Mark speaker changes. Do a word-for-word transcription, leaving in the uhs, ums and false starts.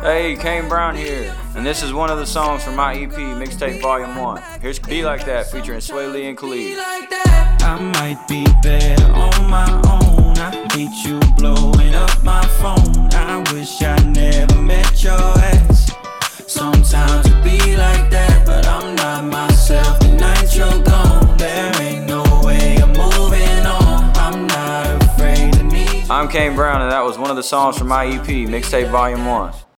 Speaker 1: Hey, Kane Brown here, and this is one of the songs from my E P, Mixtape Volume one. Here's Be Like That, featuring Sway Lee and Khalid.
Speaker 2: I might be better on my own. I hate you blowing up my phone. I wish I never met your ex. Sometimes it be like that, but I'm not myself the night you're gone. There ain't no way I'm moving on. I'm not afraid of me.
Speaker 1: I'm Kane Brown, and that was one of the songs from my E P, Mixtape Volume one.